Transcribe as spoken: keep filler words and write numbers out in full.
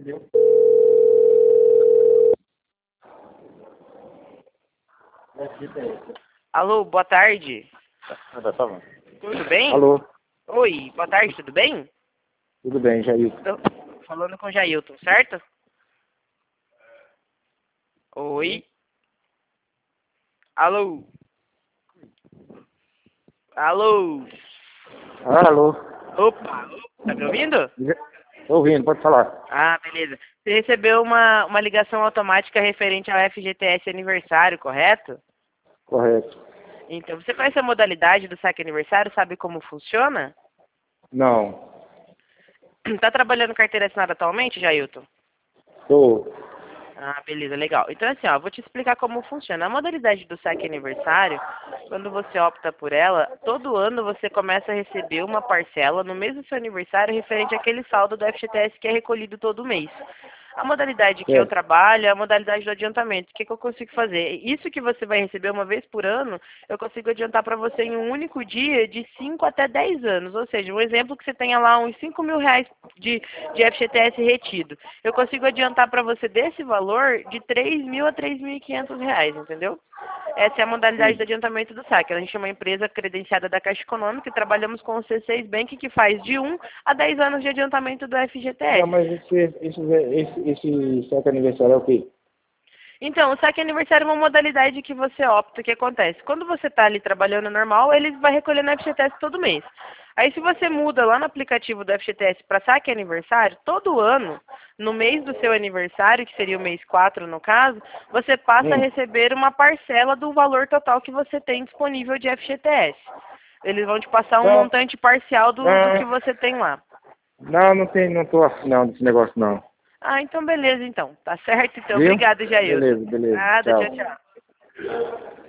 Alô, boa tarde. Tá, tá bom. Tudo bem? Alô, Oi, boa tarde, tudo bem? tudo bem, Jair? Tô falando com o Jailton, certo? Oi? Alô? Alô? Alô, Opa, tá me ouvindo? tô ouvindo, pode falar. Ah, beleza. Você recebeu uma, uma ligação automática referente ao F G T S aniversário, correto? Correto. Então, você conhece a modalidade do saque aniversário? Sabe como funciona? Não, Tá trabalhando carteira assinada atualmente, Jailton? tô. Ah, beleza, legal. Então, assim, ó, vou te explicar como funciona. A modalidade do saque aniversário, quando você opta por ela, todo ano você começa a receber uma parcela no mês do seu aniversário referente àquele saldo do F G T S que é recolhido todo mês. A modalidade que eu Certo. trabalho é a modalidade do adiantamento. O que, que eu consigo fazer? Isso que você vai receber uma vez por ano, eu consigo adiantar para você em um único dia de cinco até dez anos. Ou seja, um exemplo que você tenha lá uns cinco mil reais de, de F G T S retido. Eu consigo adiantar para você desse valor de três mil a três mil e quinhentos reais, entendeu? Essa é a modalidade de Sim. adiantamento do saque. A gente é uma empresa credenciada da Caixa Econômica e trabalhamos com o C seis Bank, que faz de um a dez anos de adiantamento do F G T Não, S. mas esse, esse, esse, esse saque aniversário é o quê? Então, o saque aniversário é uma modalidade que você opta. O que acontece? Quando você está ali trabalhando normal, ele vai recolhendo F G T S todo mês. Aí, se você muda lá no aplicativo do F G T S para saque aniversário, todo ano, no mês do seu aniversário, que seria o mês quatro no caso, você passa a Hum. receber uma parcela do valor total que você tem disponível de F G T S. Eles vão te passar um Não, montante parcial do, do que não, você tem lá. não, não tem, não tô afim não desse negócio não. Ah, então beleza, então. Tá certo? Então, Viu? obrigado, Jailton. Beleza, beleza. Nada, tchau, Tchau. tchau.